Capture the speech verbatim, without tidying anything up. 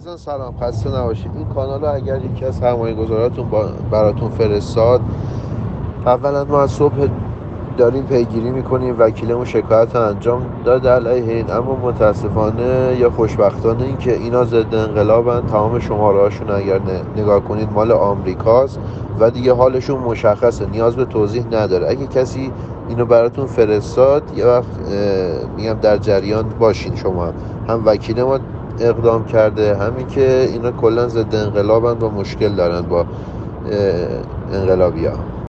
عزیزان سلام، خسته نباشید. این کانال رو اگر یکی از سرمایه گذاراتون با براتون فرستاد، اولا ما از صبح داریم پیگیری میکنیم، وکیلمون شکایت انجام داده علیه این، اما متاسفانه یا خوشبختانه این که اینا ضد انقلابن. تمام شماره هاشون اگر نگاه کنید مال آمریکاست و دیگه حالشون مشخصه، نیاز به توضیح نداره. اگه کسی اینو براتون فرستاد یه وقت میگم در جریان باشین. شما هم, هم وکیل ما اقدام کرده، همین که اینا کلا ضد انقلابن و مشکل دارن با انقلابی‌ها.